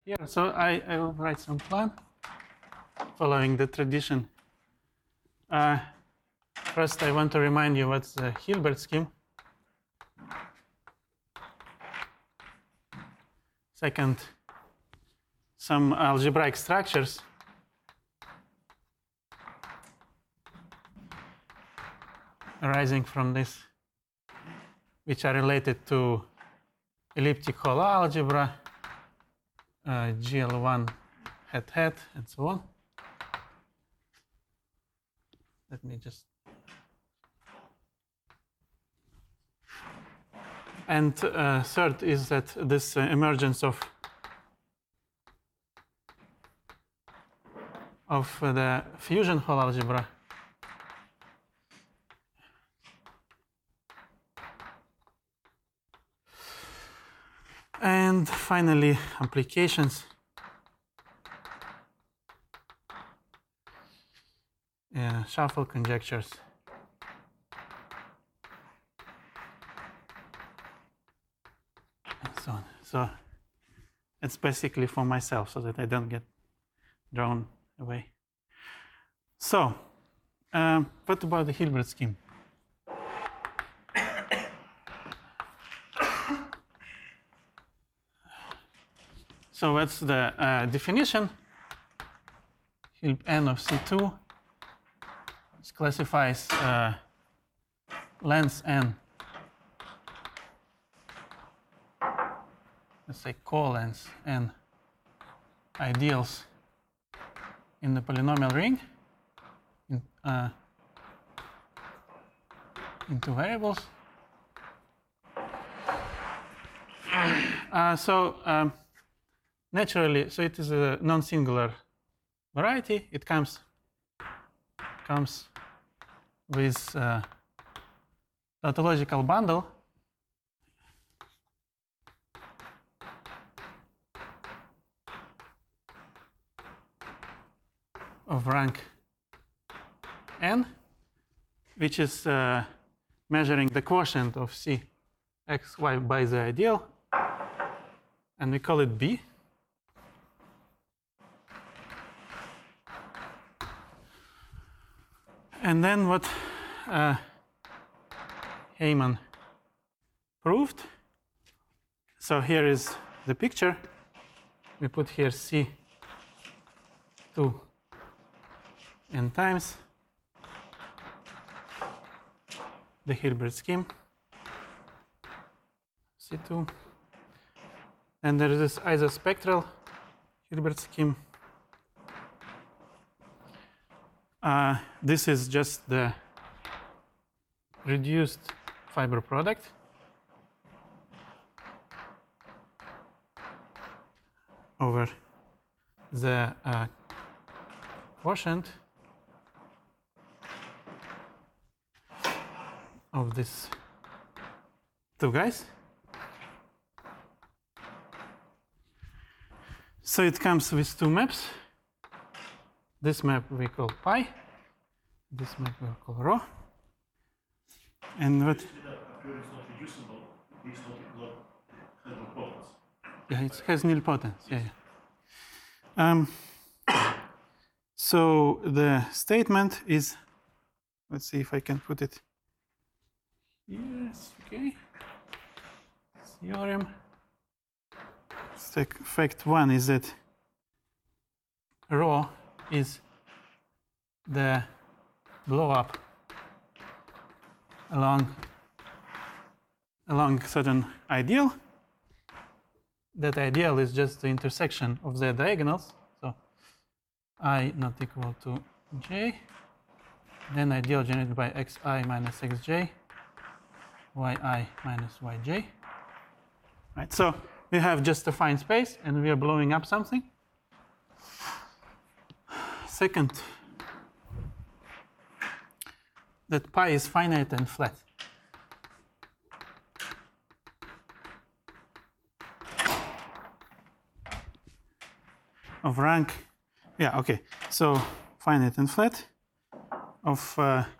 here. So I will write some plan following the tradition. First, I want to remind you what's the Hilbert scheme. Second, some algebraic structures. Arising from this, which are related to elliptic Hall algebra, GL1 hat, and so on. Let me just. And third is that this emergence of the fusion Hall algebra and finally applications. Shuffle conjectures. And so on. So it's basically for myself so that I don't get drawn away. So what about the Hilbert scheme? So what's the definition? N of C2 classifies lengths n, let's say co-lengths n ideals in the polynomial ring into variables. Naturally, so it is a non-singular variety. It comes with a tautological bundle of rank n, which is measuring the quotient of C x, y by the ideal, and we call it B. And then what Heyman proved. So here is the picture. We put here C2 n times the Hilbert scheme, C2. And there is this isospectral Hilbert scheme. This is just the reduced fiber product over the quotient of these two guys. So it comes with two maps. This map we call pi, this map we call rho. And what? It's not reducible, it's not nilpotence. Yeah, it has nilpotence. Yeah. So the statement is, let's see if I can put it. Yes, okay. Theorem. Fact one is that rho is the blow up along certain ideal. That ideal is just the intersection of the diagonals. So I not equal to j. Then ideal generated by xi minus xj, yi minus yj. Right. So we have just a fine space, and we are blowing up something. Second, that pi is finite and flat. Of rank, yeah, okay. So finite and flat of,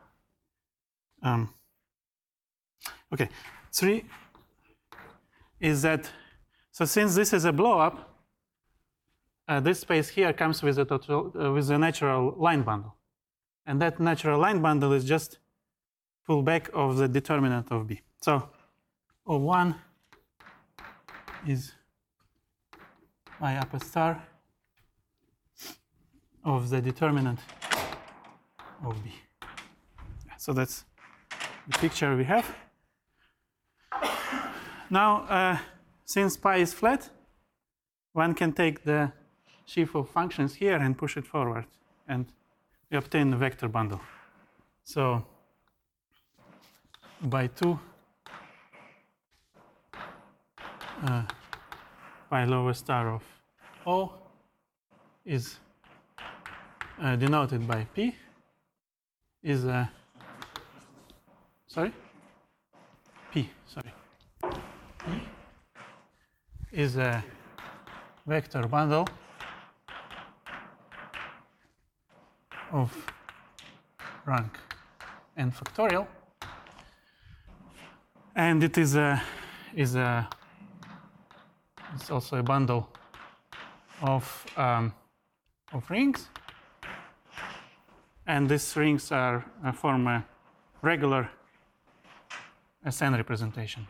okay. 3 is that, so since this is a blow up, this space here comes with a with a natural line bundle, and that natural line bundle is just pullback of the determinant of B. So O1 is I upper star of the determinant of B. So that's the picture we have. Now, since pi is flat, one can take the sheaf of functions here and push it forward, and we obtain a vector bundle. So by 2 pi lower star of O is denoted by P is a P is a vector bundle of rank n factorial, and it is it's also a bundle of rings, and these rings are form a regular SN representation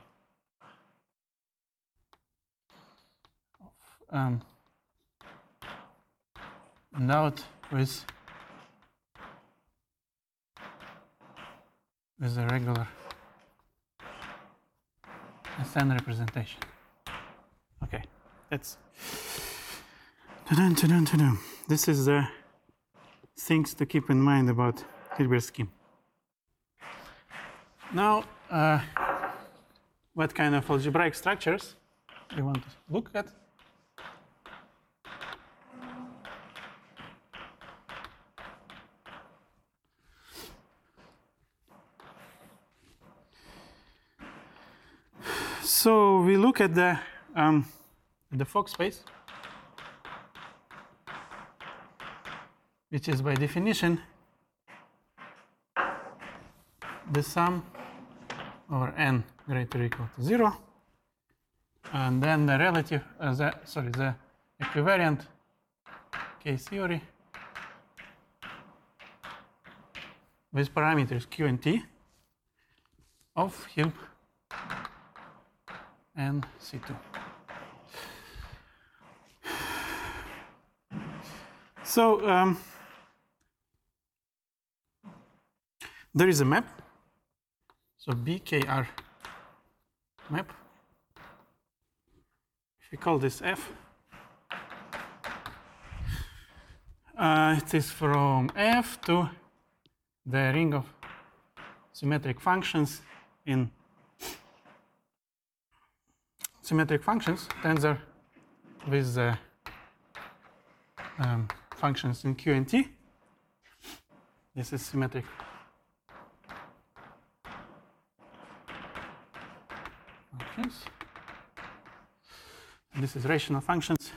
of endowed with a regular SN representation. Okay, that's this is the things to keep in mind about Hilbert scheme. Now, what kind of algebraic structures we want to look at? So we look at the Fock space, which is by definition the sum over n greater or equal to 0, and then the relative, the equivariant case theory with parameters q and t of Hilb and C2. So there is a map. So BKR map. If we call this F, it is from F to the ring of symmetric functions in symmetric functions tensor with the functions in Q and T. This is symmetric functions. And this is rational functions.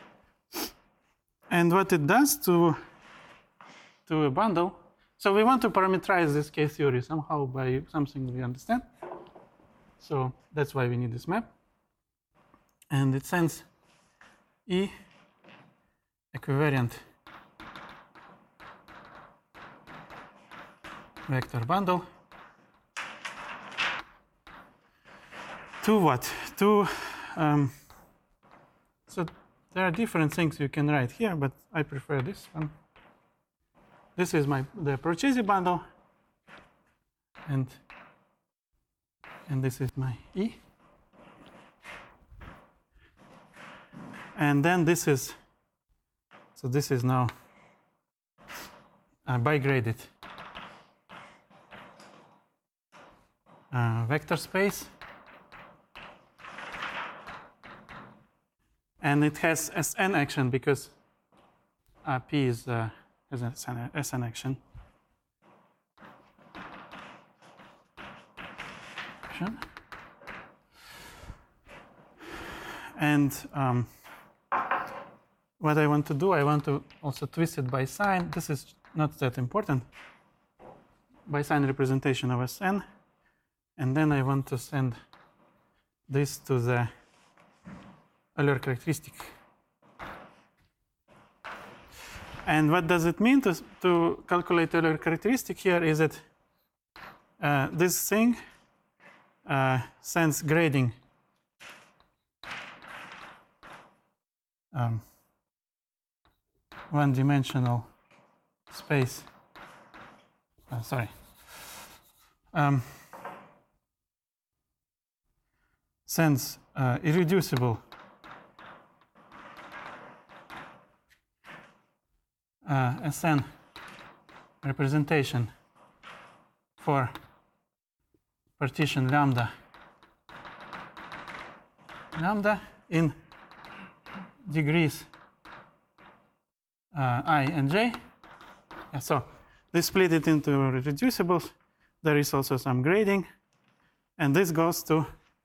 And what it does to a bundle, so we want to parameterize this case theory somehow by something we understand. So that's why we need this map. And it sends E equivariant vector bundle to what? To so there are different things you can write here, but I prefer this one. This is the Procesi bundle, and this is my E. And then this is, so this is now a bigraded vector space. And it has Sn action because P is has an Sn action. And what I want to do, I want to also twist it by sign. This is not that important. By sign representation of Sn. And then I want to send this to the Euler characteristic And what does it mean to calculate Euler characteristic here is that this thing sends grading one-dimensional space. Sends irreducible SN representation for partition lambda in degrees I and j. So they split it into reducibles. There is also some grading, and this goes to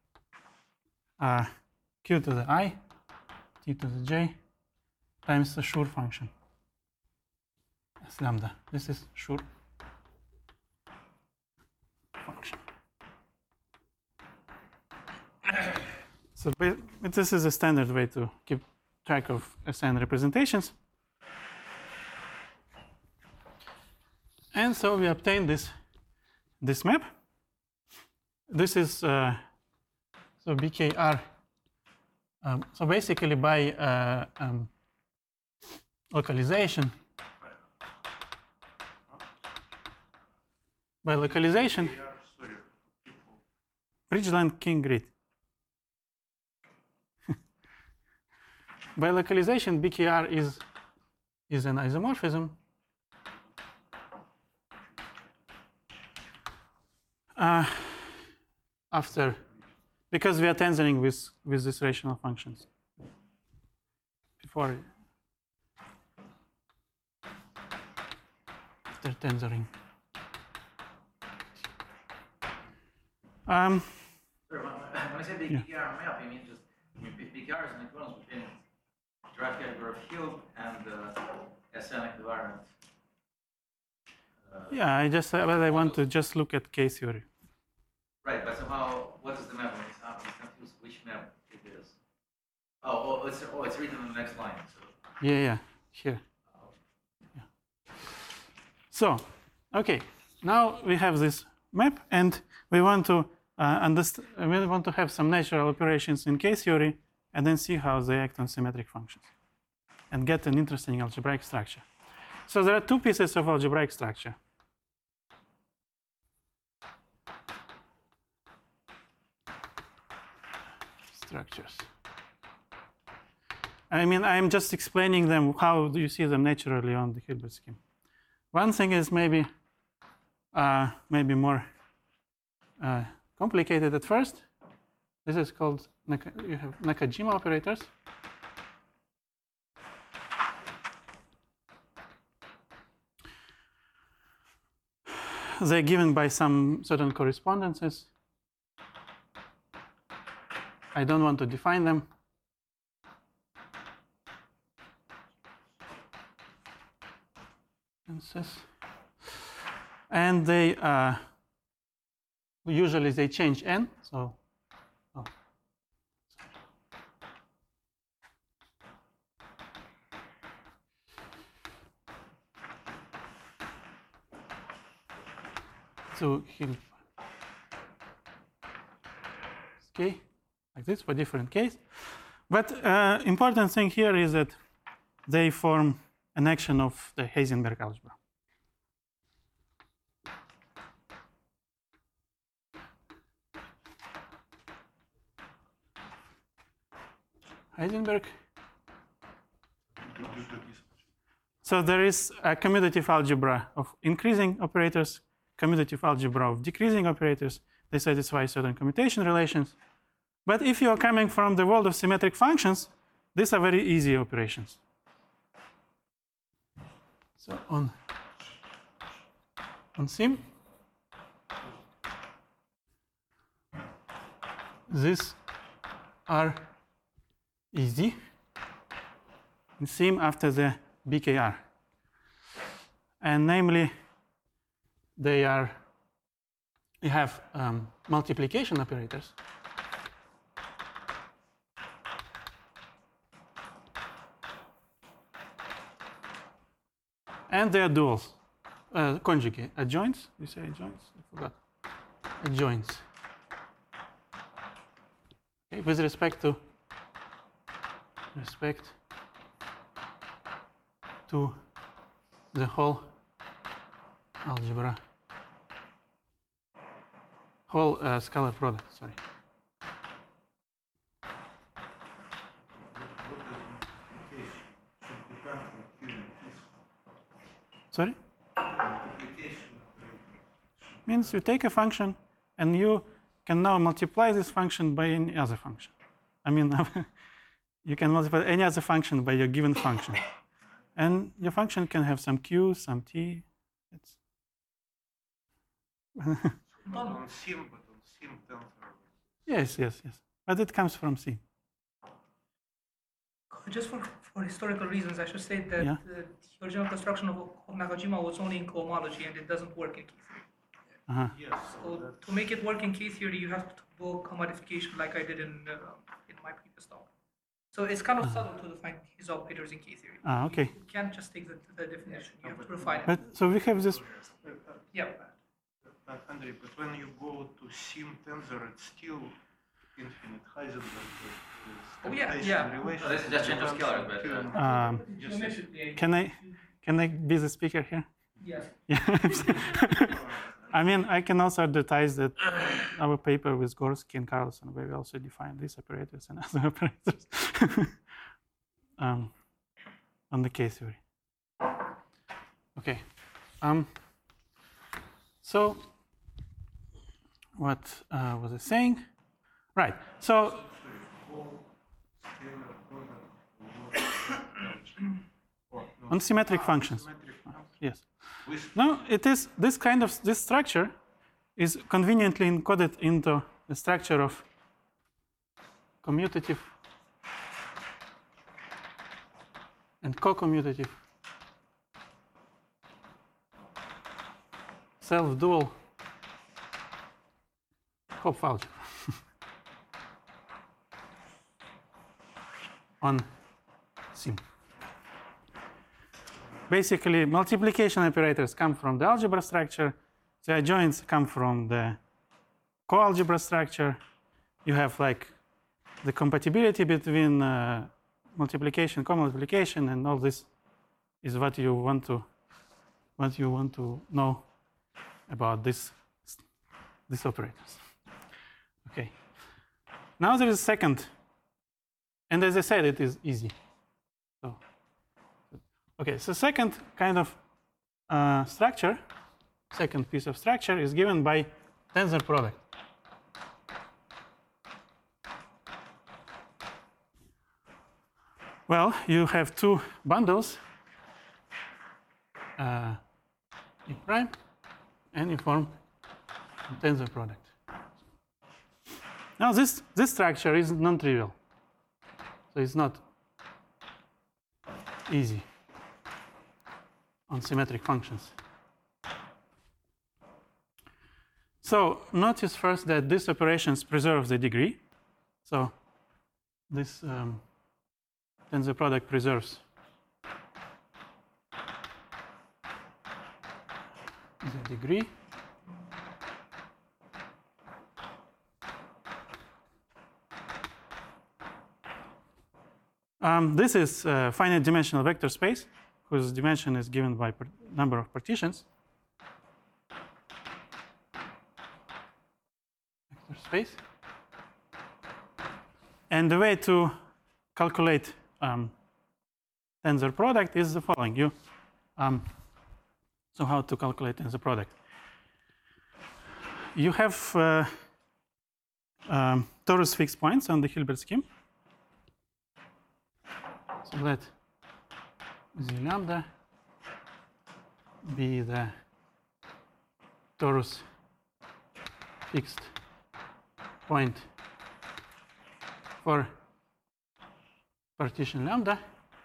q to the I, t to the j, times the Schur function as lambda. This is Schur function. So this is a standard way to keep track of SN representations. And so we obtain this map. This is so BKR. So basically by localization, Bridgeland-King grid. By localization, BKR is an isomorphism. Because we are tensoring with these rational functions. After tensoring. When I say BKR map, you mean just if BKR is an equivalence between derived category of Hilb and SN equivalent. Yeah, I want to just look at case theory. Right, but somehow, what is the map? I'm confused which map it is. It's written on the next line. So. Yeah, here. Yeah. So, okay, now we have this map, and we want to understand. We want to have some natural operations in case theory, and then see how they act on symmetric functions, and get an interesting algebraic structure. So there are two pieces of algebraic structure. Structures. I mean, I'm just explaining them. How do you see them naturally on the Hilbert scheme? One thing is maybe more complicated at first. This is called you have Nakajima operators. They're given by some certain correspondences. I don't want to define them. And they usually they change n. So so Hilb. Okay. Like this for different case. But important thing here is that they form an action of the Heisenberg algebra. Heisenberg. So there is a commutative algebra of increasing operators, commutative algebra of decreasing operators. They satisfy certain commutation relations. But if you are coming from the world of symmetric functions, these are very easy operations. So on sim, these are easy in sim after the BKR. And namely, you have multiplication operators. and they are duals, conjugate, adjoints. You say adjoints? I forgot. Adjoints. Okay, with respect to the whole algebra, whole scalar product. Sorry. Sorry? Means you take a function and you can now multiply this function by any other function. I mean, you can multiply any other function by your given function. And your function can have some q, some t. It's On sim tensor. yes. But it comes from C. Just for historical reasons, I should say that Yeah. the original construction of Nakajima was only in cohomology and it doesn't work in K theory. Uh-huh. Yes. So to make it work in K theory, you have to do commodification like I did in my previous talk. So it's kind of subtle to define his operators in K theory. Okay. You can't just take the definition, you have to refine it. But so we have this. Yeah. Andrei, but when you go to sim tensor, it's still infinite Heisenberg. Oh, yeah. Oh, this is just change of scalars, but, Can I be the speaker here? Yes. Yeah. I mean, I can also advertise that our paper with Gorski and Carlson, where we also define these operators and other operators on the K theory. Okay. So, what was I saying? Right. So, on symmetric functions. Yes. Now, it is this kind of this structure is conveniently encoded into the structure of commutative and co-commutative self-dual Hopf algebra on sim. Basically, multiplication operators come from the algebra structure. The adjoints come from the co-algebra structure. You have like the compatibility between multiplication, co-multiplication, and all this is what you want to know about these operators. Okay. Now there is a second, and as I said, it is easy. So. Okay, so second kind of structure, second piece of structure is given by tensor product. Well, you have two bundles, E prime, and you form a tensor product. Now this structure is non-trivial, so it's not easy on symmetric functions. So notice first that these operations preserve the degree. So this tensor product preserves the degree. This is a finite dimensional vector space whose dimension is given by number of partitions. Vector space. And the way to calculate tensor product is the following. So how to calculate tensor product? You have torus fixed points on the Hilbert scheme. So let Z lambda be the torus fixed point for partition lambda.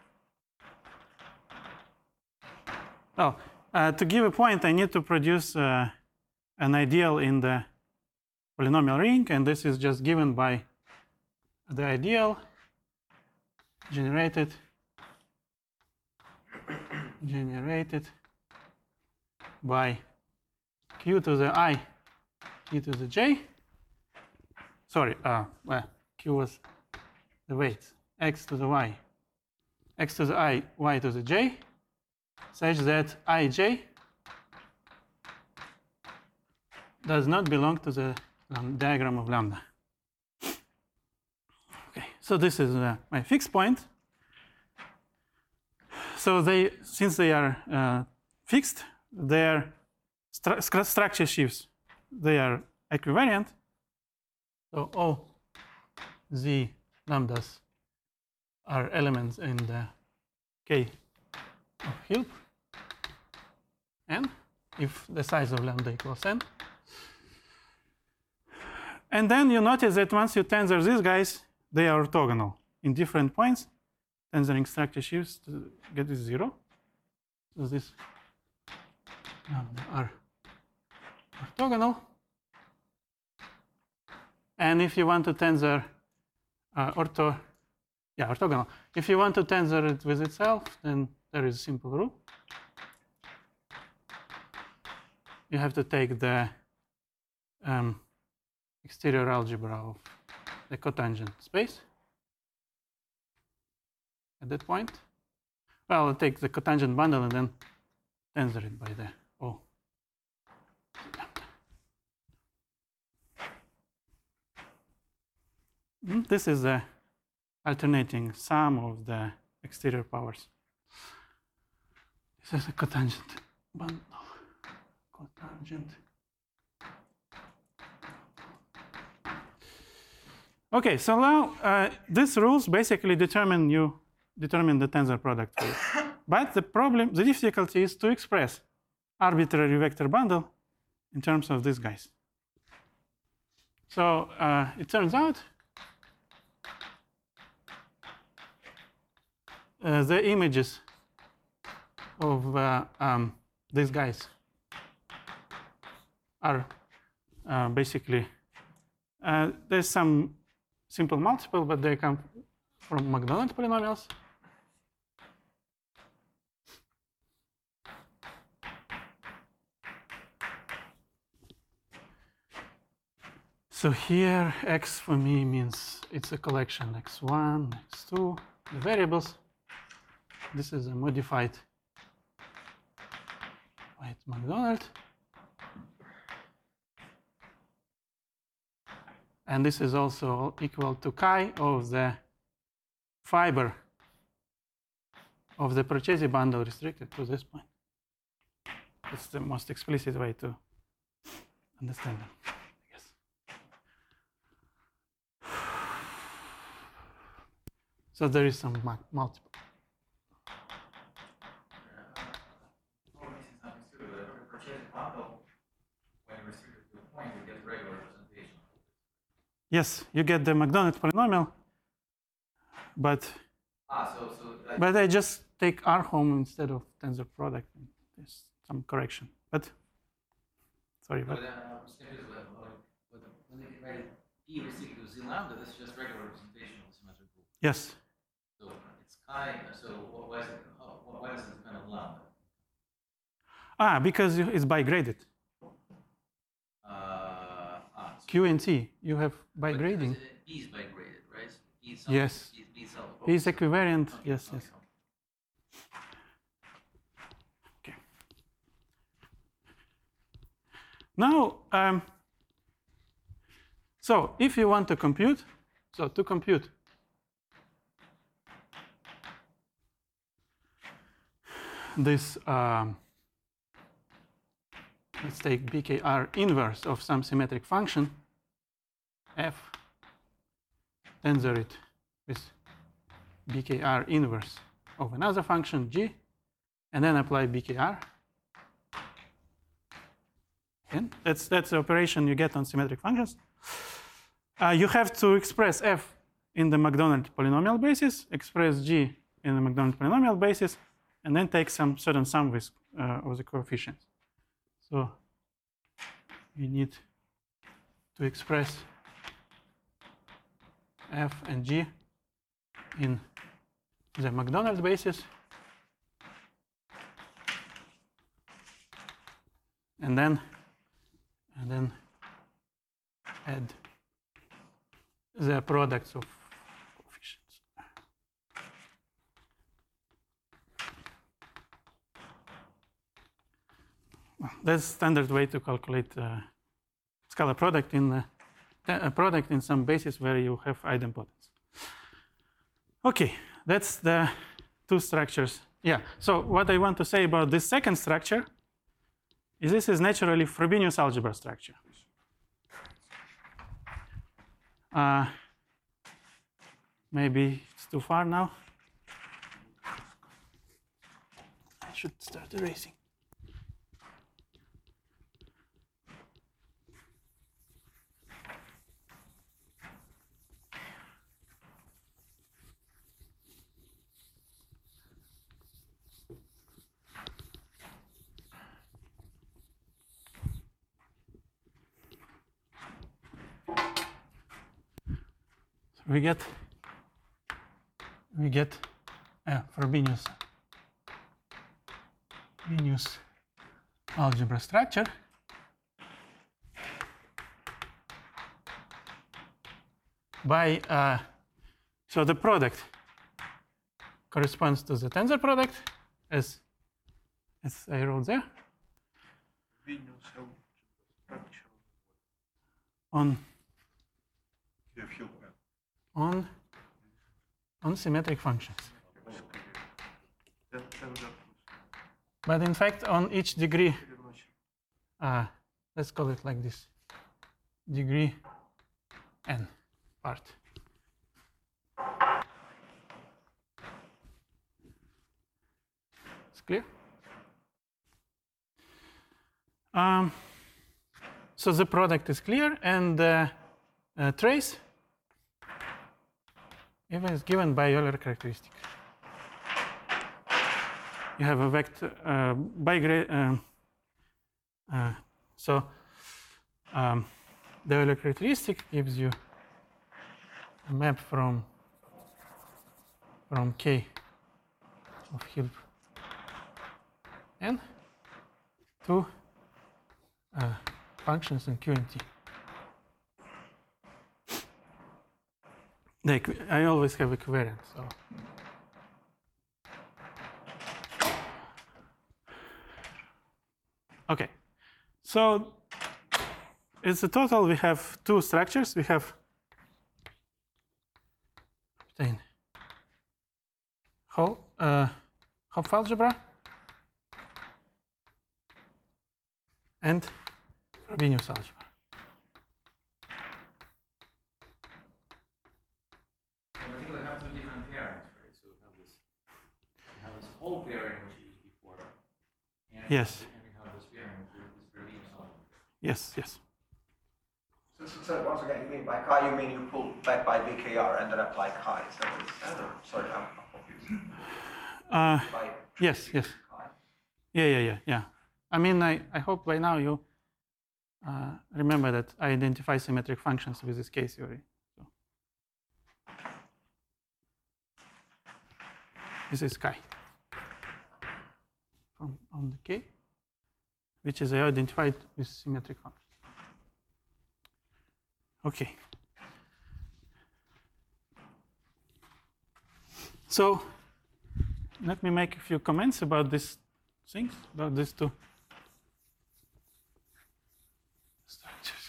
Well, to give a point, I need to produce an ideal in the polynomial ring, and this is just given by the ideal generated generated by q to the I, e to the j. Sorry, well, q was the weight, x to the y, x to the I, y to the j, such that ij does not belong to the diagram of lambda. Okay, so this is my fixed point. So since they are fixed, their structure shifts, they are equivariant. So all z lambdas are elements in the K of Hilb, n, if the size of lambda equals n. And then you notice that once you tensor these guys, they are orthogonal in different points. Tensoring structure shifts to get this 0. So this lambda are orthogonal. And if you want to tensor orthogonal. If you want to tensor it with itself, then there is a simple rule. You have to take the exterior algebra of the cotangent space at that point. Well, I'll take the cotangent bundle and then tensor it by the O. This is the alternating sum of the exterior powers. This is a cotangent bundle. Cotangent. Okay, so now these rules basically determine the tensor product field. But the difficulty is to express arbitrary vector bundle in terms of these guys. So it turns out the images of these guys are basically, there's some simple multiple, but they come from Macdonald polynomials. So here, x for me means it's a collection x1, x2, the variables. This is a modified White Macdonald. And this is also equal to chi of the fiber of the Procesi bundle restricted to this point. It's the most explicit way to understand them, I guess. So there is some multiple. Yes, you get the Macdonald polynomial, but but I just take R home instead of tensor product. There's some correction, but sorry, but when they write E restricted to Z lambda, this is just regular representation of the symmetric group. Yes. So it's chi. So why does it depend on lambda? Because it's bigraded. Q and T, you have bigrading. B is bigraded, right? Yes. B is equivariant. Okay. Yes, yes. Okay. Now, so if you want to compute, this, let's take BKR inverse of some symmetric function, f, tensor it with BKR inverse of another function, g, and then apply BKR. And that's the operation you get on symmetric functions. You have to express f in the Macdonald polynomial basis, express g in the Macdonald polynomial basis, and then take some certain sum with of the coefficients. So you need to express f and g in the Macdonald basis. and then add the products of coefficients. Well, that's standard way to calculate scalar product in a product in some basis where you have idempotence. Okay, that's the two structures. Yeah, so what I want to say about this second structure is this is naturally Frobenius algebra structure. Maybe it's too far now. I should start erasing. We get Frobenius algebra structure by so the product corresponds to the tensor product as I wrote there Frobenius algebra structure. on You have Hilbert. on symmetric functions. That tensor But in fact, on each degree, Fibonacci. let's call it like this, degree n part. It's clear? So the product is clear, and the trace even is given by Euler characteristic. You have a vector so the Euler characteristic gives you a map from K of Hilb n to functions in Q and T. I always have equivariance, so. Okay, so as a total, we have two structures. We have Hopf algebra and Frobenius algebra. I think we have two different pairings, right? So we have this whole pairing which we used before. And Yes. And we have this pairing with this Frobenius algebra. Yes, yes. So once again, you mean by chi, you mean you pull back by BKR and then apply chi. Is that what it's said? Or, sorry, I'm confused. By Yes, yes. chi. Yeah. I mean, I hope by now you remember that I identify symmetric functions with this K theory. So. This is chi on the K, which is identified with symmetric functions. Okay. So let me make a few comments about these things, about these two structures.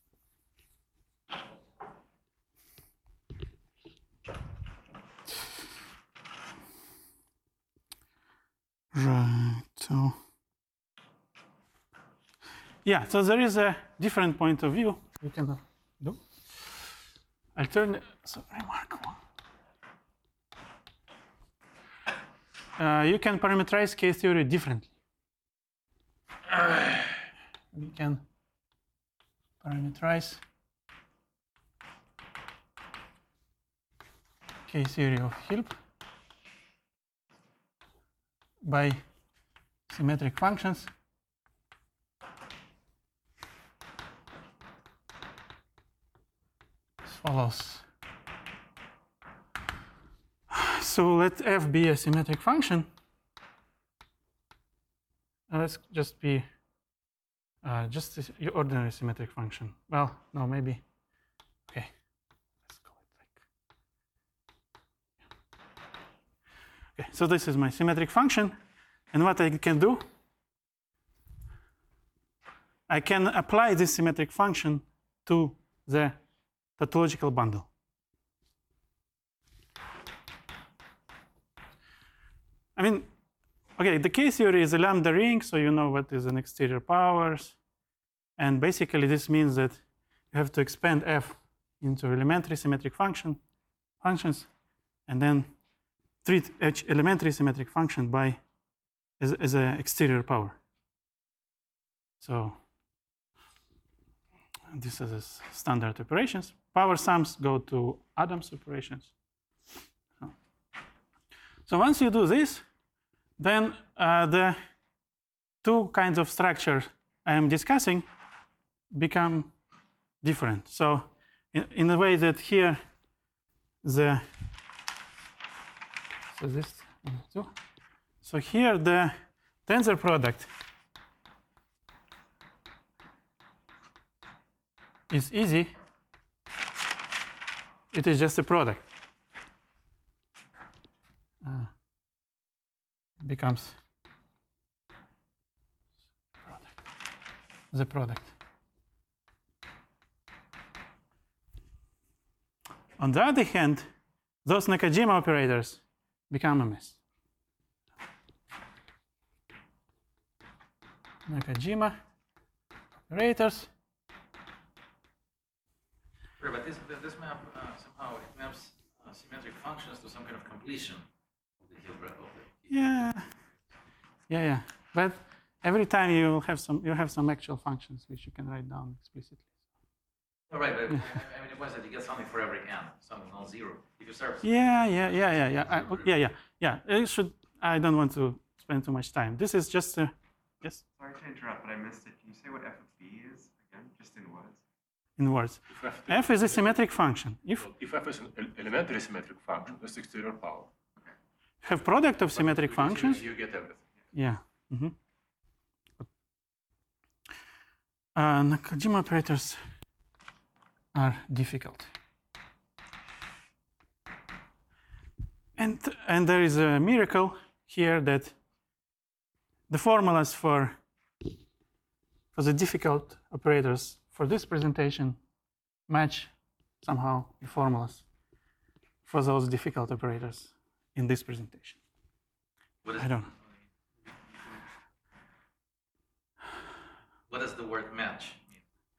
Right, so yeah, so there is a different point of view you can do. So remarkable. You can parameterize K theory differently. We can parameterize K theory of Hilb by symmetric functions as follows. So let f be a symmetric function. Let's just be Just your ordinary symmetric function. Well, no, maybe. Okay, let's call it like. Okay, so this is my symmetric function, and what I can do, I can apply this symmetric function to the tautological bundle. I mean, okay, the K-theory is a lambda ring, so you know what is an exterior powers. And basically this means that you have to expand F into elementary symmetric functions, and then treat each elementary symmetric function as an exterior power. So this is standard operations. Power sums go to Adams operations. So once you do this, then the two kinds of structure I am discussing become different. So in the way that here so here the tensor product is easy. It is just a product. Becomes the product. On the other hand, those Nakajima operators become a mess. Nakajima operators. Right, but this map somehow it maps symmetric functions to some kind of completion of the Hilbert of the. Yeah. But every time you have some actual functions which you can write down explicitly. Oh, right, but I mean, it was that you get something for every n, something non-zero. If you start. I don't want to spend too much time. This is just yes. Sorry to interrupt, but I missed it. Can you say what f of b is again, just in words? In words, f is a symmetric function. If f is an elementary symmetric function, that's exterior power. Have product of symmetric functions. You get everything. Yeah. Nakajima operators are difficult. And there is a miracle here that the formulas for the difficult operators for this presentation match somehow the formulas for those difficult operators in this presentation. I don't know. What does the word match mean?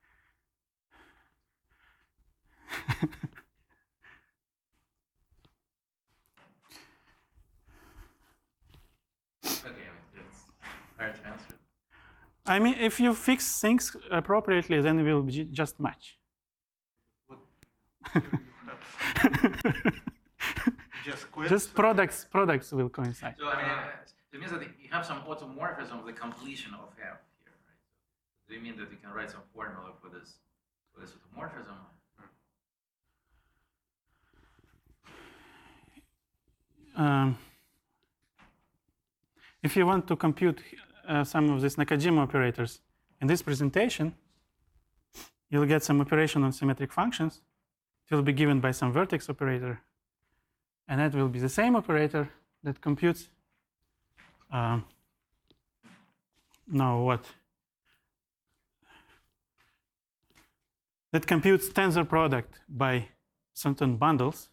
Okay, it's hard to answer. I mean, if you fix things appropriately, then it will just match. Just products will coincide. So I mean, it means that you have some automorphism of the completion of F here, right? Do you mean that you can write some formula for this automorphism? If you want to compute some of these Nakajima operators in this presentation, you'll get some operation on symmetric functions. It will be given by some vertex operator, and that will be the same operator that computes that computes tensor product by certain bundles.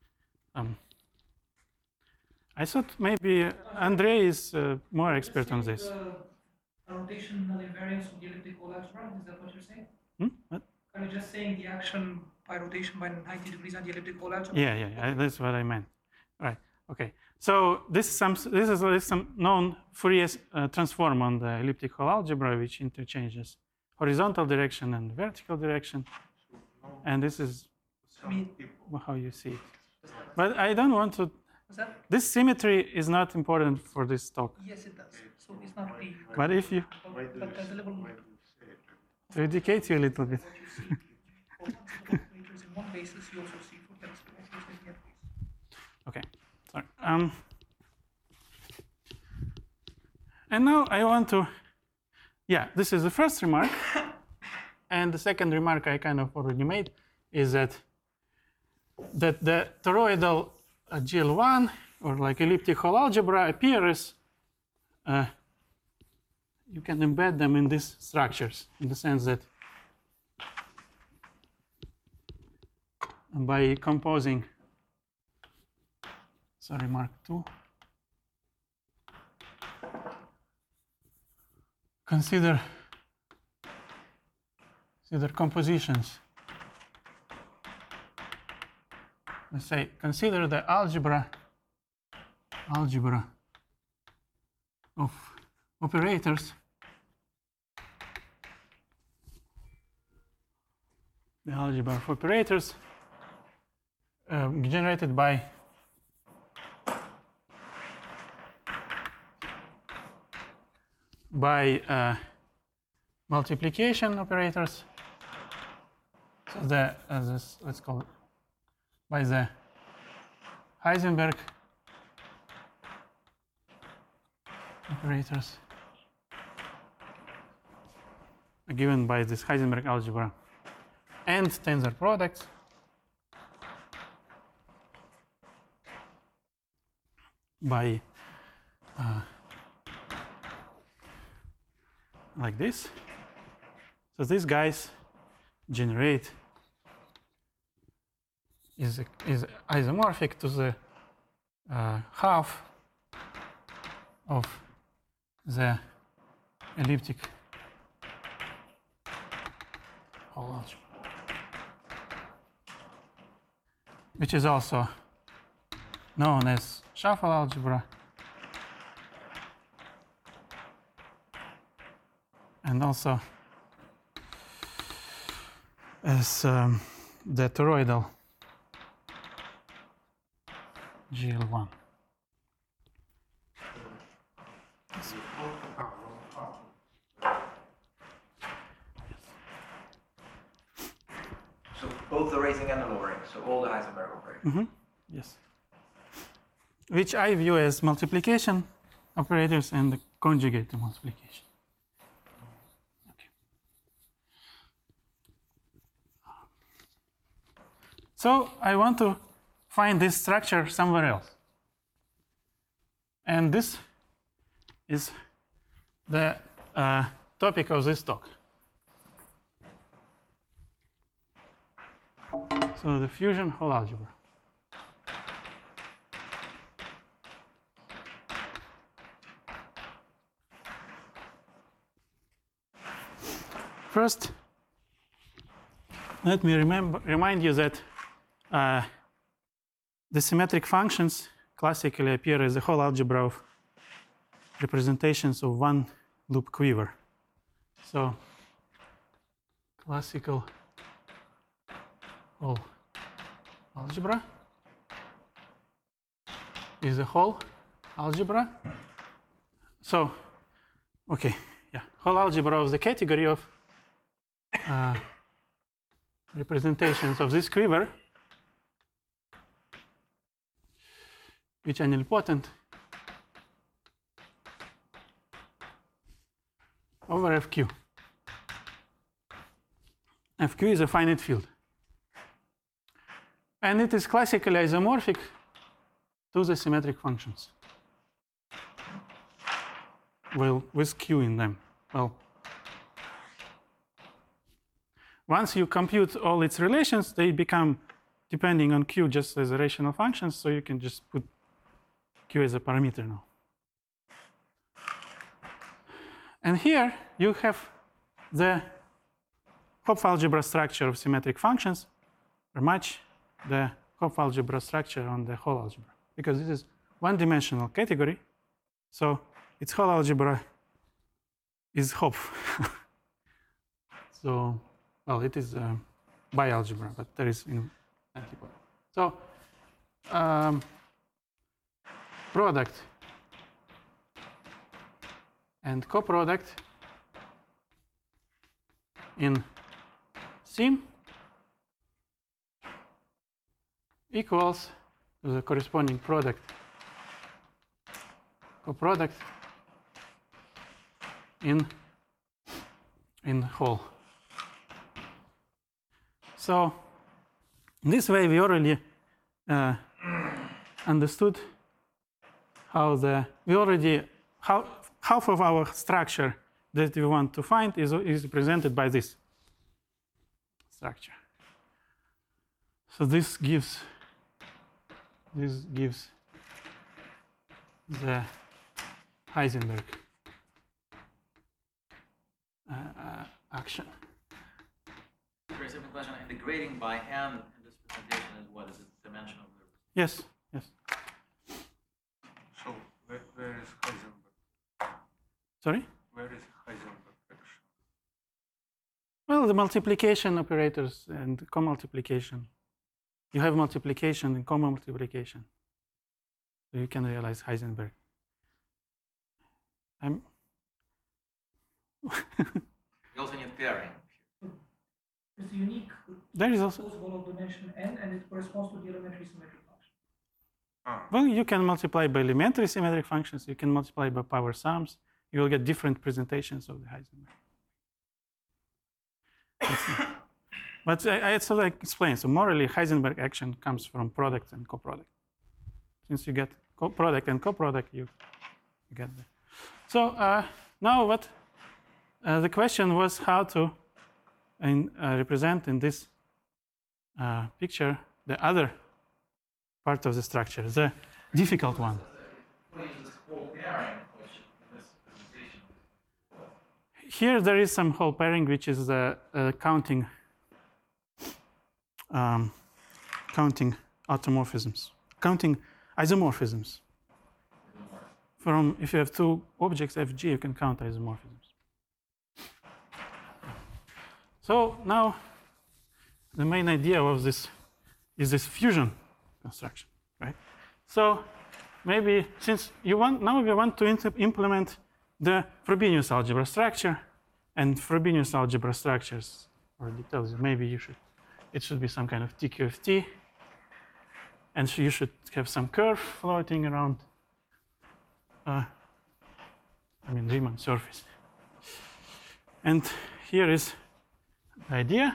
I thought maybe Andrei is more expert on this. Rotational invariance of the elliptical algebra, is that what you're saying? What? Are you just saying the action by rotation by 90 degrees on the elliptical algebra? Yeah, that's what I meant. Right, okay. So this is some known Fourier transform on the elliptical algebra which interchanges horizontal direction and vertical direction. And this is how you see it. But I don't want to. This symmetry is not important for this talk. Yes, it does. So it's not P. But if you But there's a level to educate you a little bit. what you see for one set of operators in one basis, you also see for tensor operators in the other basis. Okay, sorry. And now I want to yeah, this is the first remark. And the second remark I kind of already made is that the toroidal GL1 or like elliptic Hall algebra appears, you can embed them in these structures in the sense that by composing, sorry, mark 2, consider compositions. Let's say consider the algebra of operators, the algebra of operators generated by multiplication operators. So let's call it by the Heisenberg operators given by this Heisenberg algebra and tensor products by like this. So these guys generate is isomorphic to the half of the elliptic Hall algebra, which is also known as shuffle algebra and also as the toroidal GL1. So both the raising and the lowering, so all the Heisenberg operators. Yes. Which I view as multiplication operators and the conjugate to multiplication. Okay. So I want to find this structure somewhere else. And this is the topic of this talk. So the fusion Hall algebra. First, let me remind you that the symmetric functions classically appear as a Hall algebra of representations of one loop quiver. So classical Hall algebra is a Hall algebra. So, okay, yeah, Hall algebra of the category of representations of this quiver, which are nilpotent over Fq. Fq is a finite field. And it is classically isomorphic to the symmetric functions. Well, with Q in them. Well, once you compute all its relations, they become depending on Q just as rational functions, so you can just put Q as a parameter now. And here you have the Hopf algebra structure of symmetric functions, or match the Hopf algebra structure on the Hall algebra, because this is one-dimensional category, so its Hall algebra is Hopf. So, well, it is bi-algebra, but there is antipode. So, product and coproduct in sim equals to the corresponding product, coproduct in in whole. So in this way, we already understood how half of our structure that we want to find is represented by this structure. So this gives the Heisenberg action. Very simple question. And the grading by hand in this presentation is what? Is it dimension of the? Yes, yes. So where is Heisenberg? Sorry? Where is Heisenberg action? Well, the multiplication operators and co-multiplication. You have multiplication and co-multiplication. So you can realize Heisenberg. You also need pairing. It's unique There is also, possible of dimension n, and it corresponds to the elementary symmetric function. well, you can multiply by elementary symmetric functions. You can multiply by power sums. You will get different presentations of the Heisenberg. But I sort of explained. So morally, Heisenberg action comes from product and coproduct. Since you get product and coproduct, you get that. So now what the question was how to represent in this picture the other part of the structure, the difficult one. What is this whole pairing, which in this presentation? Here there is some whole pairing, which is counting automorphisms, counting isomorphisms. From if you have two objects Fg, you can count isomorphisms. So now the main idea of this is this fusion construction, right? So maybe since now we want to implement the Frobenius algebra structure, and Frobenius algebra structures already tells you maybe it should be some kind of TQFT, and so you should have some curve floating around. Riemann surface. And here is the idea.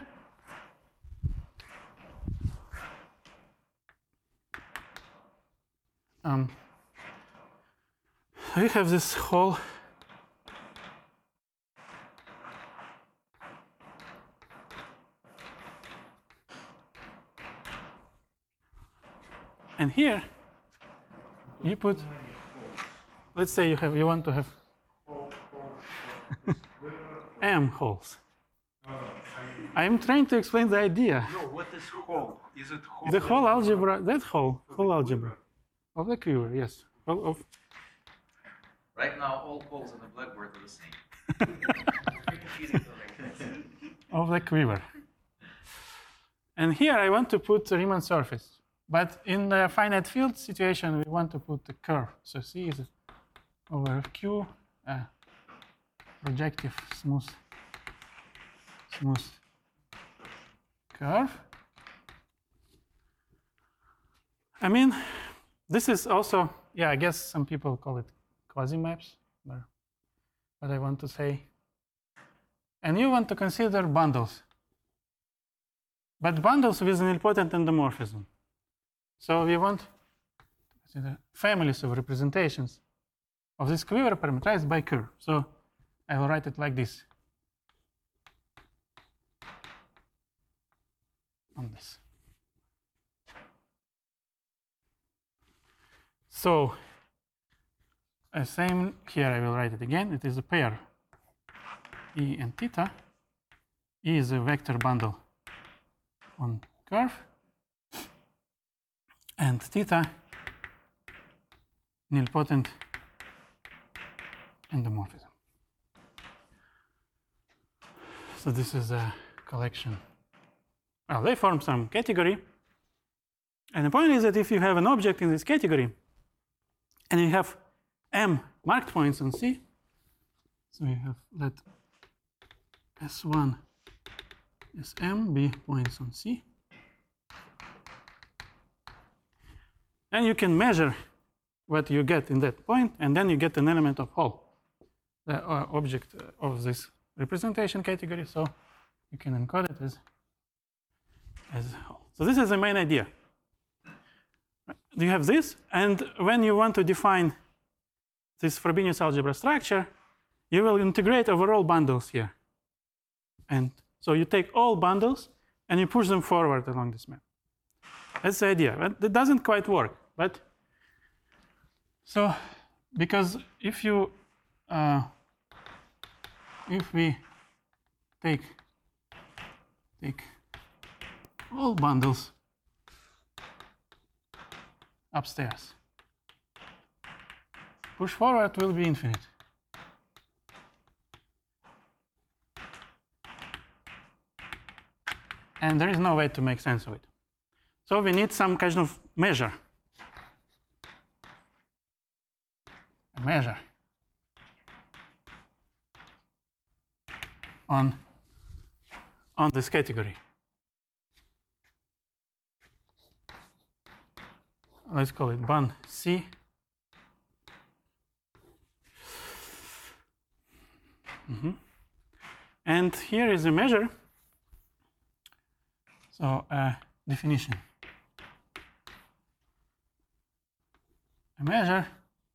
We have this whole and here you put, let's say you want to have M holes. I'm trying to explain the idea. No, what is whole? Is it whole? The whole algebra, that whole algebra of the quiver, yes. Right now, all holes in the blackboard are the same. Of the quiver. And here I want to put the Riemann surface. But in the finite field situation, we want to put the curve. So C is over Q, projective smooth curve. I mean, this is also, I guess some people call it quasi-maps, but I want to say. And you want to consider bundles. But bundles with an important endomorphism. So we want to consider families of representations of this quiver parameterized by curve. So I will write it like this. On this. So same here, I will write it again. It is a pair E and theta. E is a vector bundle on curve, and theta nilpotent endomorphism. So this is a collection. Well, they form some category. And the point is that if you have an object in this category, and you have M marked points on C, so you have let S1 SM be points on C. And you can measure what you get in that point, and then you get an element of whole, the object of this representation category, so you can encode it as whole. So this is the main idea. You have this, and when you want to define this Frobenius algebra structure, you will integrate over all bundles here. And so you take all bundles and you push them forward along this map. That's the idea. But it doesn't quite work. But so because if we take all bundles upstairs, push forward will be infinite. And there is no way to make sense of it. So we need some kind of measure. A measure on this category. Let's call it bun C. And here is a measure. So definition. A measure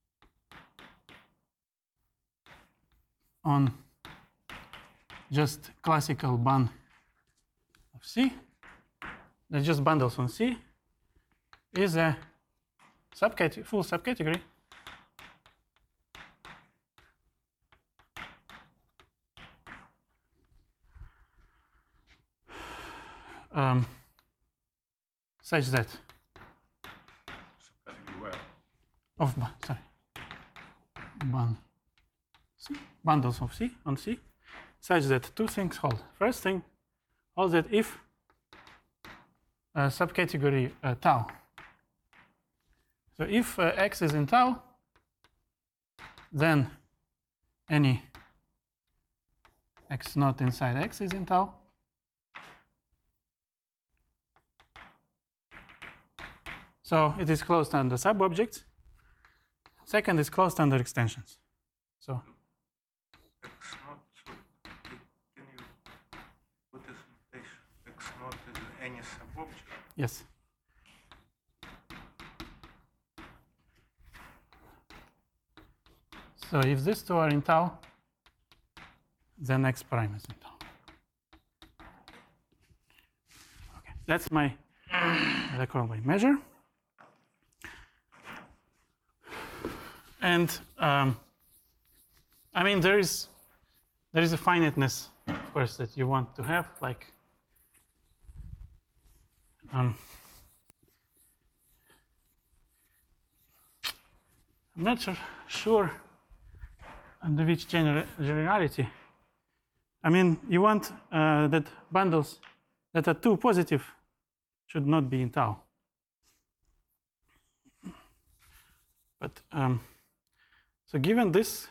on just classical bun of C, that's just bundles on C, is a full subcategory such that Subcategory where? of bundles of C on C, such that two things hold. First thing holds that if subcategory tau, so if X is in tau, then any X not inside X is in tau. So it is closed under sub-objects. Second is closed under extensions. So X not, so can you put this notation? X not is any sub-object. yes. So if these two are in tau, then X prime is in tau. Okay, that's my measure. And I mean, there is a finiteness, of course, that you want to have, like I'm not sure under which generality. I mean, you want that bundles that are too positive should not be in tau. But so given this,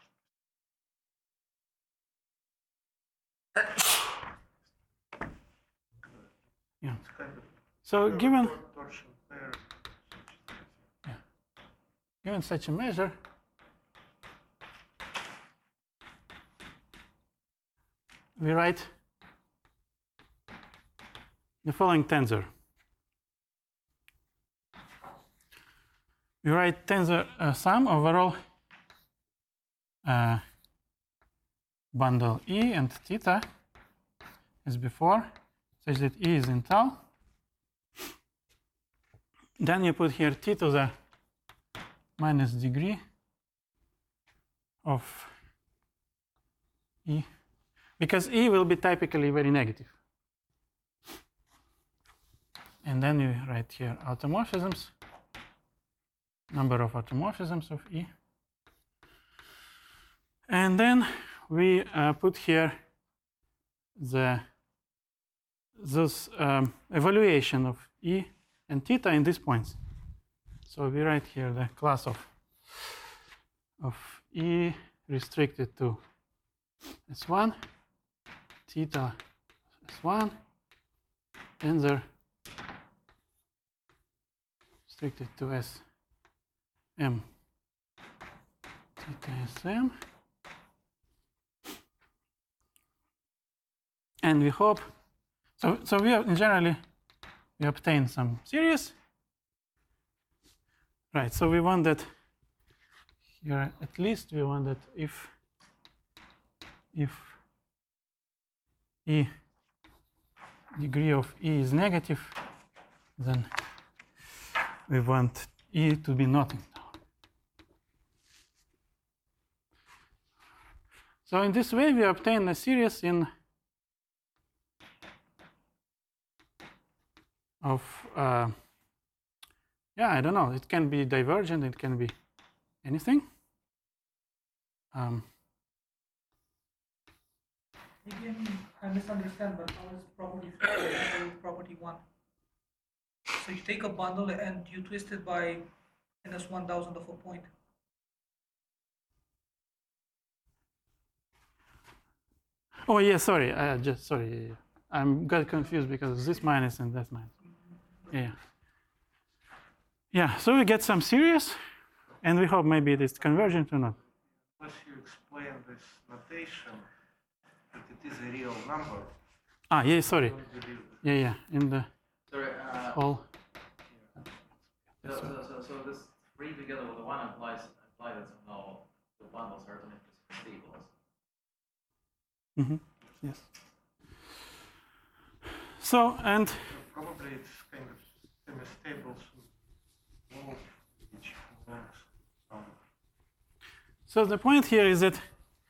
yeah. It's kind of So given torsion pair. given such a measure, we write the following tensor. We write tensor sum overall bundle E and theta as before, such that E is in tau. Then you put here t to the minus degree of E, because E will be typically very negative. And then you write here automorphisms, number of automorphisms of E. And then we put here this evaluation of E and theta in these points. So we write here the class of E restricted to S1, theta S1, tensor restricted to SM, theta SM. And we hope, so we have, generally, we obtain some series. Right, so we want that here, at least we want that if E, degree of E is negative, then we want E to be nothing. So in this way, we obtain a series of yeah, I don't know. It can be divergent. It can be anything. Maybe I misunderstand, but how is property 3 property 1? So you take a bundle and you twist it by -1,000 of a point. Oh yeah, sorry. Sorry. I'm got confused because this minus and that minus. Yeah. Yeah. So we get some series, and we hope maybe it is convergent or not. Unless you explain this notation that it is a real number. Ah, yeah. Sorry. I don't believe it. Yeah, yeah. In the Sorry, all. so this 3 together with the 1 imply that somehow the bundles are symmetrically stable. Mm-hmm. Yes. So and Probably it's kind of semi-stable, so all which belongs some so the point here is that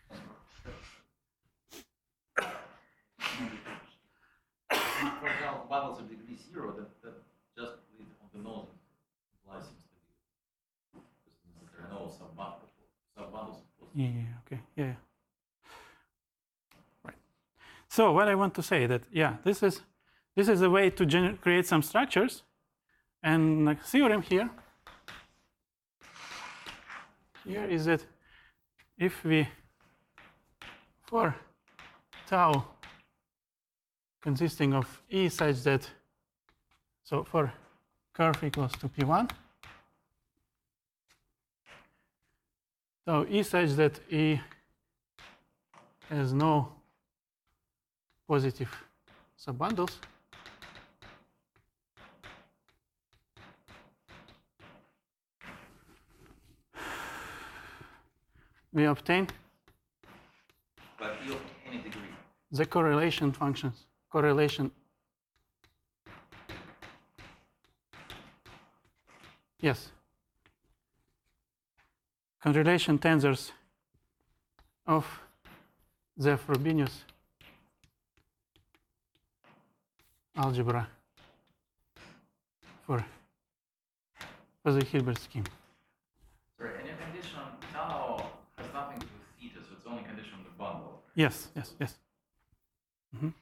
For example, bundles of degree 0 that just lead on the nose implies seems to be because there are no sub-bundles. yeah, okay, yeah. Right. So what I want to say that yeah, this is a way to create some structures, and the theorem here is that if we for tau consisting of E such that so for curve equals to P1, so E such that E has no positive subbundles, we obtain But E of any degree. the correlation functions, correlation. Yes. Correlation tensors of the Frobenius algebra for the Hilbert scheme. Sorry, and your condition tau has nothing to do with theta, so it's only condition of the bundle. Yes, yes, yes. Mhm.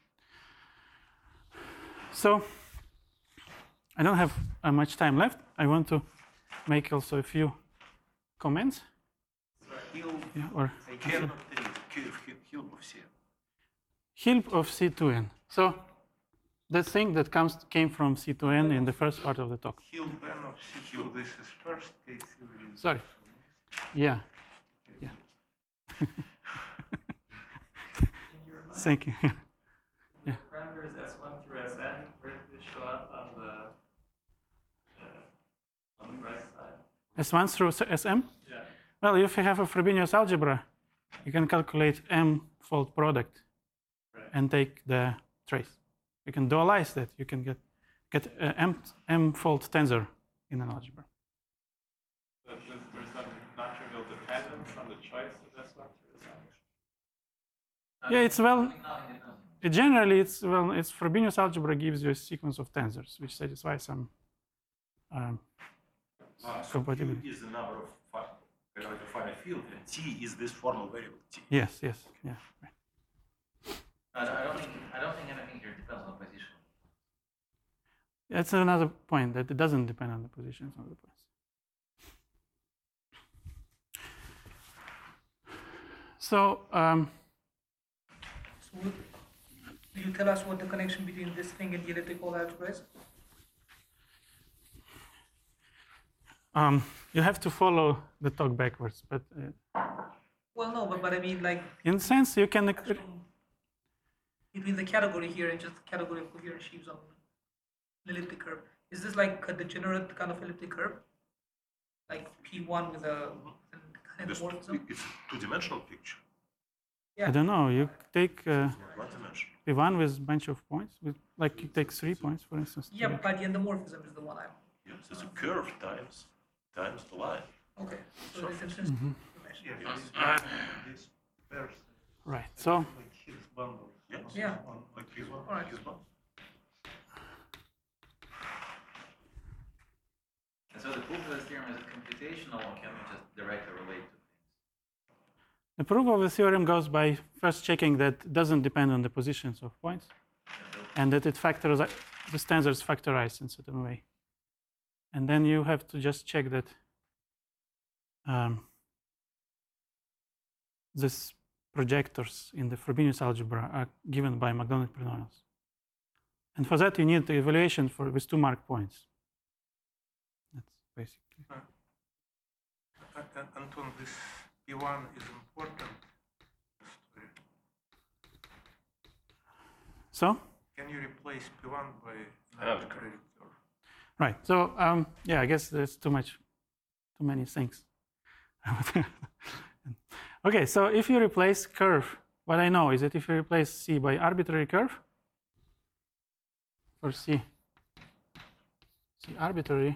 So I don't have much time left. I want to make also a few comments. Hilb, Yeah, or I cannot read. Hilb of C. Hilb of C2n. So that thing that came from C2n in the first part of the talk. Hilb n of C2. This is first case theory. Sorry. Yeah. Yeah. Thank you. Parameters S1 through Sn, where do they show up on the right side? S1 through SM? Yeah. Well, if you have a Frobenius algebra, you can calculate M-fold product and take the trace. You can dualize that. You can get M-fold tensor in an algebra. So there's some non-trivial dependence on the choice of S1 through Sn. Yeah, it's well. Generally, it's Frobenius algebra gives you a sequence of tensors which satisfy some compatibility. Q is the number of finite field, and T is this formal variable T. Yes, yes, yeah. Right. I don't think anything here depends on position. That's another point that it doesn't depend on the positions of the points. So. So will you tell us what the connection between this thing and the elliptical algebra is? You have to follow the talk backwards, but Well, no, but I mean, like, in a sense, you can. between the category here and just the category of coherent sheaves on an elliptic curve. Is this like a degenerate kind of elliptic curve? Like P1 with a anamorphism? It's a two-dimensional picture, I don't know. You take one-dimensional. P1 with a bunch of points, with like you take 3 points, for instance. Yeah, but the endomorphism is the one I'm. Yes, it's a curve times the line. Okay, so it's interesting. Yes, Yes. this pairs Right. So like his bundle. Yes. Yeah. On like His one. Alright. His one. And so the proof of this theorem is computational, or can we just directly relate to things? the proof of the theorem goes by first checking that it doesn't depend on the positions of points, and that it factors the tensors factorize in certain way. And then you have to just check that these projectors in the Frobenius algebra are given by Magdalenic polynomials. And for that, you need the evaluation with 2 mark points. That's basically. Anton, this P1 is important. Story. So, Can you replace P1 by an Oh, arbitrary curve? right. So, yeah, I guess there's too many things. Okay, so if you replace curve, what I know is that if you replace C by arbitrary curve, or C arbitrary,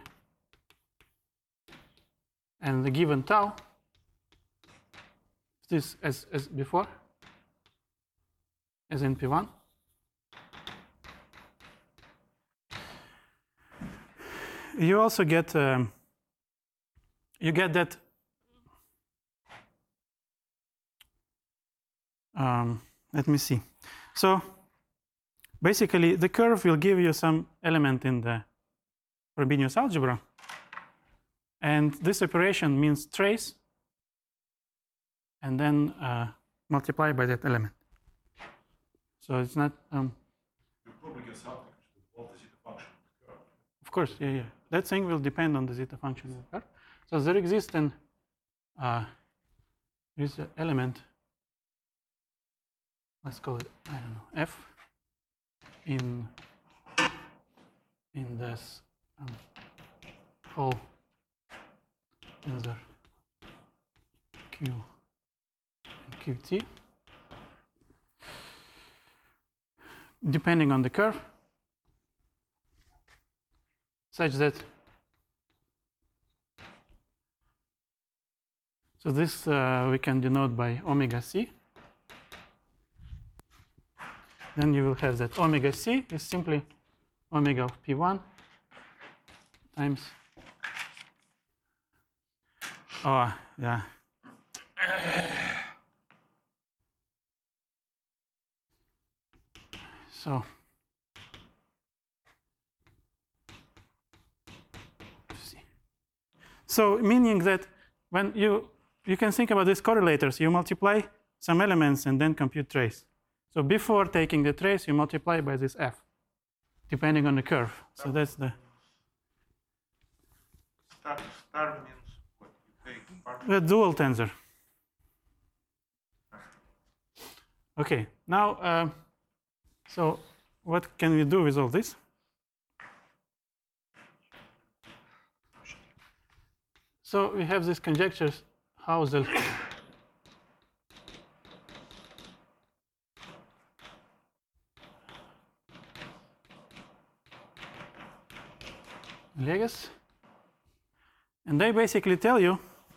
and the given tau, this as before, as in P1, you also get that let me see. So basically, the curve will give you some element in the Frobenius algebra, and this operation means trace, and then multiply by that element. So it's not. You probably get something with all the zeta function of the curve. Of course, yeah. That thing will depend on the zeta function of the curve. So there exists an is an element. Let's call it, I don't know, F in this whole tensor Q and Qt, depending on the curve, such that so this we can denote by omega c. Then you will have that omega c is simply omega of P1 times, oh, yeah. So, so meaning that when you can think about these correlators, you multiply some elements and then compute trace. So before taking the trace, you multiply by this f, depending on the curve. So that's the Star means what? You take part. the dual tensor. Okay, now, so what can we do with all this? So we have these conjectures, Hausel. Legas, and they basically tell you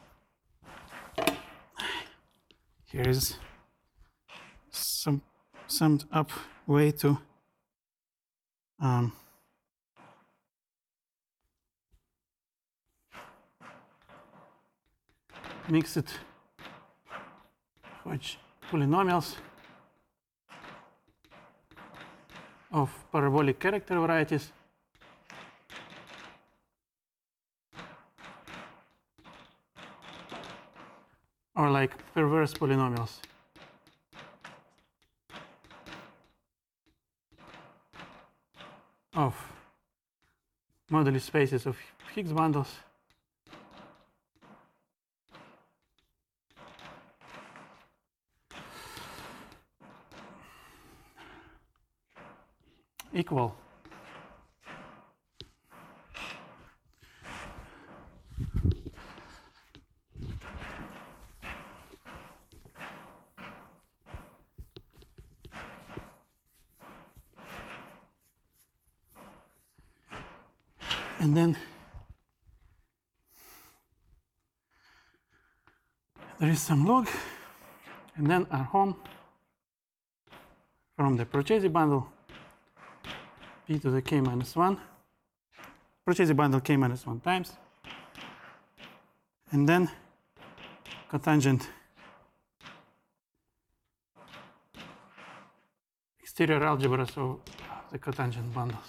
here is some summed up way to mix it with polynomials of parabolic character varieties. Or like perverse polynomials. Of moduli spaces of Higgs bundles. equal and then there is some log, and then our home from the Procesi bundle p to the k minus 1, Procesi bundle k minus 1 times, and then cotangent exterior algebras of the cotangent bundles.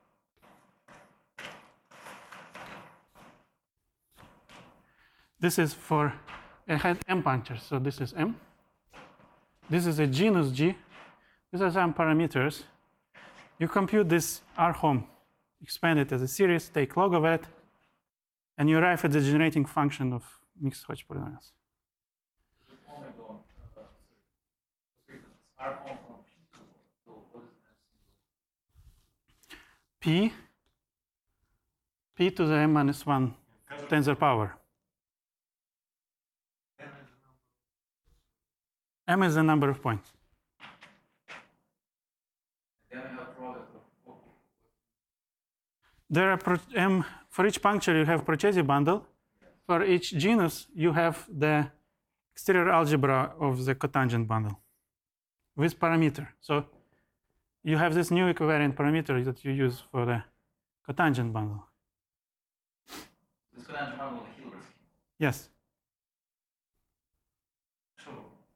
This is for, I had M punctures, so this is M. This is a genus G. These are some parameters. You compute this R home, expand it as a series, take log of it, and you arrive at the generating function of mixed Hodge polynomials. P to the M minus 1 tensor power. M is the number of points. There are for each puncture you have Procesi bundle. For each genus you have the exterior algebra of the cotangent bundle with parameter. So you have this new equivariant parameter that you use for the cotangent bundle. This cotangent bundle is Hilbert scheme. Yes. So,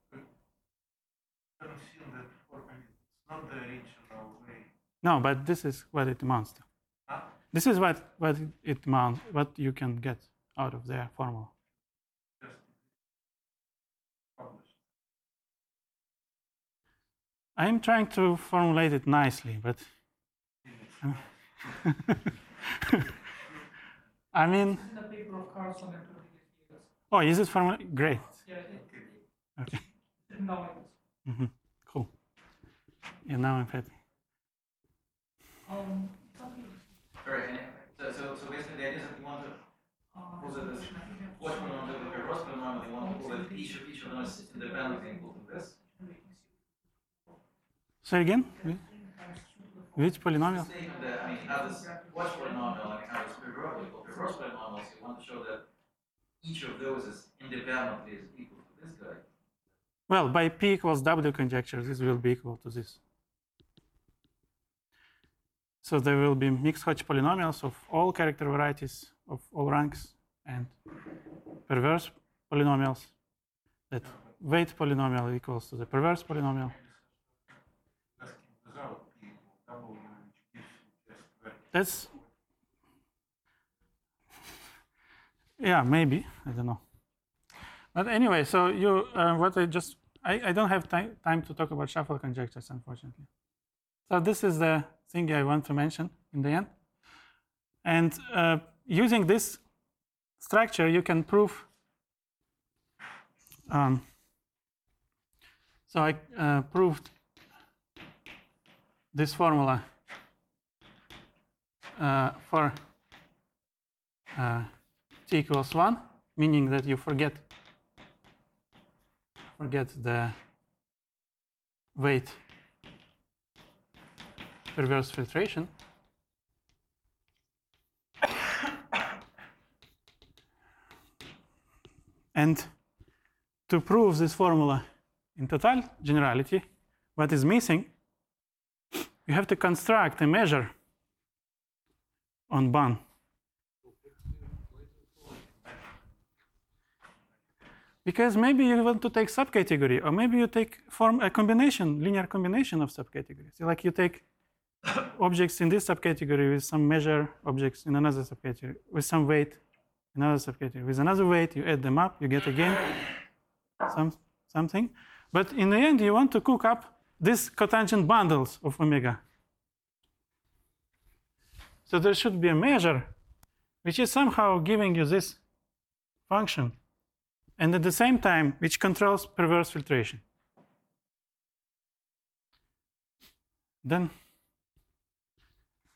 I'm seeing that formula, it's not the original way. No, but this is what it amounts to. Huh? This is what it amounts, what you can get out of their formula. Just published. I'm trying to formulate it nicely, but I mean, This is in the paper of Carlson and Rodriguez. oh, is it formula? Great. Yeah, Okay. it's now like this. Cool. Yeah, now I'm happy. Something, Right, and so basically the idea is that you want to pose it as Hodge polynomial to the reverse polynomial, you want to pose that each of them is independently equal to this. Say again? Which polynomial? Statement that, I mean, you have this Hodge polynomial and you have this reverse polynomial, so you want to show that each of those is independently equal to this guy. Well, by P equals W conjecture, this will be equal to this. So there will be mixed Hodge polynomials of all character varieties of all ranks and perverse polynomials. That weight polynomial equals to the perverse polynomial. Asking without P equal W, which gives you just very That's, yeah, maybe, I don't know. But anyway, so you, I don't have time to talk about shuffle conjectures, unfortunately. So this is the thing I want to mention in the end. And using this structure, you can prove. So I proved this formula for t equals 1, meaning that you forget the weight perverse filtration. And to prove this formula in total generality, what is missing, you have to construct a measure on Ban. Because maybe you want to take subcategory, or maybe you form a combination, linear combination of subcategories. Like you take objects in this subcategory with some measure, objects in another subcategory with some weight, another subcategory with another weight. You add them up, you get again something. But in the end, you want to cook up these cotangent bundles of omega. So there should be a measure which is somehow giving you this function, and at the same time, which controls perverse filtration. Then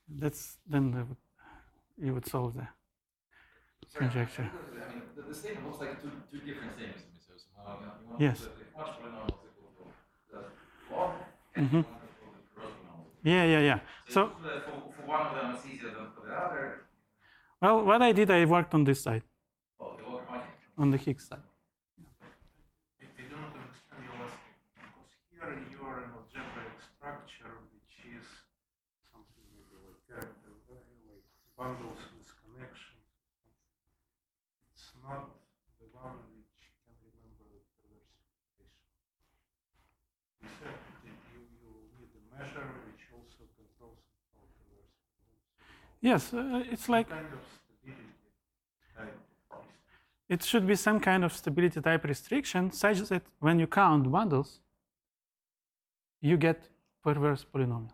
then you would solve the conjecture. I mean, the statement looks like two different things to me. So somehow you want Yes. to if one polynomial is equal to the log, and you want to equal to the gross polynomial. Yeah. So, for one of them, it's easier than for the other. well, what I did, I worked on this side, Well, the log, okay. on the Higgs side. I don't understand your last thing, because here you are an algebraic structure which is something maybe like bundles with connections. It's not the one which can remember the perverse computation. You said that you need a measure which also controls how perverse. Yes, it's like Kind of stability type. it should be some kind of stability type restriction such that when you count bundles, you get perverse polynomials.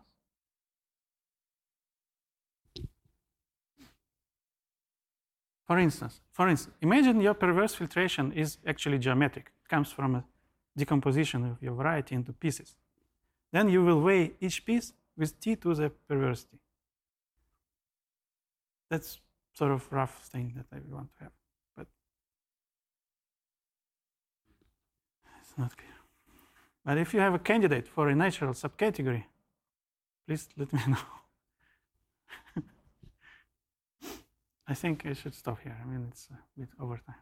For instance, imagine your perverse filtration is actually geometric. It comes from a decomposition of your variety into pieces. Then you will weigh each piece with t to the perversity. That's sort of rough thing that I want to have, but it's not clear. But if you have a candidate for a natural subcategory, please let me know. I think I should stop here. I mean, it's a bit over time.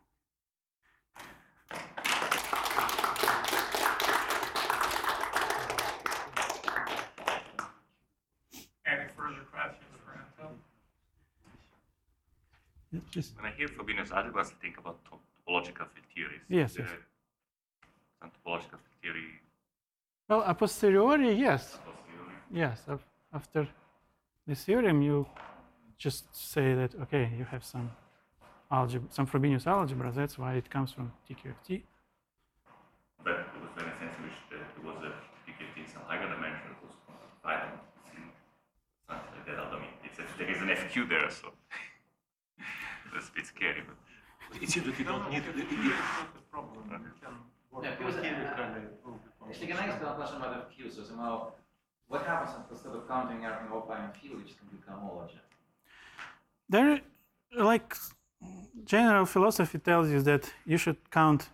Any further questions for Anton? Yeah, please. When I hear Frobenius algebras, I think about topological field theories. Yes, There yes. are some topological field theory. Well, a posteriori, yes. Posteriori. Yes, after the theorem, you just say that, okay, you have some algebra, some Frobenius algebra, that's why it comes from TQFT. But it was in a sense in which there was a PKT in some higher dimension. It was I don't see something like that. I mean, there is an FQ there, so that's a bit scary. But It seems that you don't need. It's not a problem. You can work Yeah, because, empirically prove the problem. Actually, can I ask a question about the Q? So somehow, what happens if instead of counting everything all by field, which can become homology? There, like, general philosophy tells you that you should count.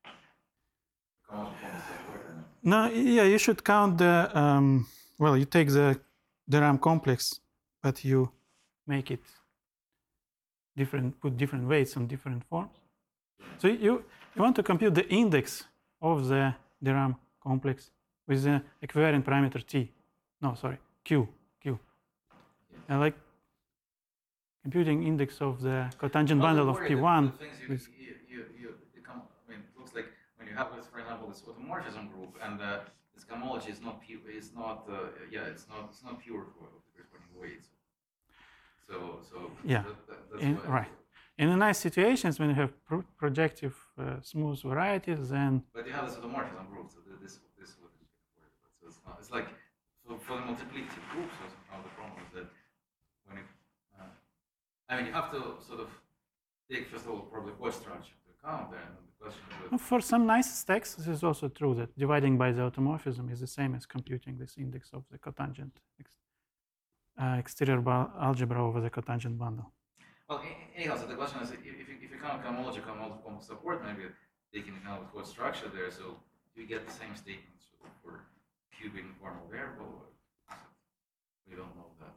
No, yeah, you should count the. Well, you take the RAM complex, but you make it different. Put different weights on different forms. So you want to compute the index of the RAM complex with the equivariant parameter t. No, sorry, q. And like computing index of the cotangent bundle of P1. With, It looks like when you have this, for example, this automorphism group, and this homology is not pure. It's not. It's not pure for the corresponding weights. So yeah, that's why. right. In nice situations, when you have projective smooth varieties, then. But you have this automorphism group, so this is what you can worry about. So it's not. It's like so for the multiplicative group. So somehow the problem is that when it. I mean, you have to sort of take first of all probably what structure to account there, and the question is. For some nice stacks, this is also true that dividing by the automorphism is the same as computing this index of the cotangent exterior algebra over the cotangent bundle. Well, anyhow, so the question is, if you count homology complex support, maybe taking account of what structure there, so you get the same statements for cubing formal variable. We don't know that.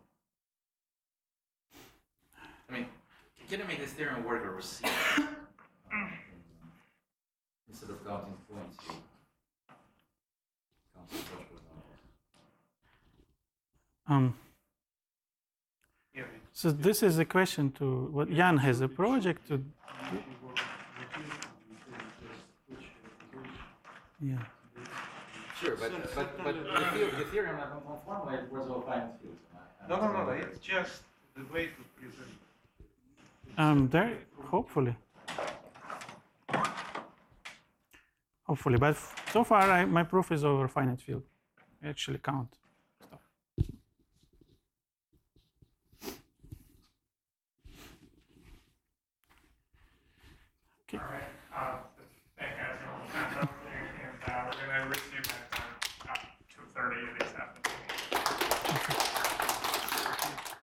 I mean, can you make this theorem work or receive? Instead of counting points, you count such So this is a question to what Jan has a project to. Yeah. Sure, but the theorem of formula was all finite fields. No. It's just the way to present. There, hopefully, but so far my proof is over finite field. I actually count stuff. Okay. All right. Thank you guys. And we're going to receive that at 2:30 this afternoon.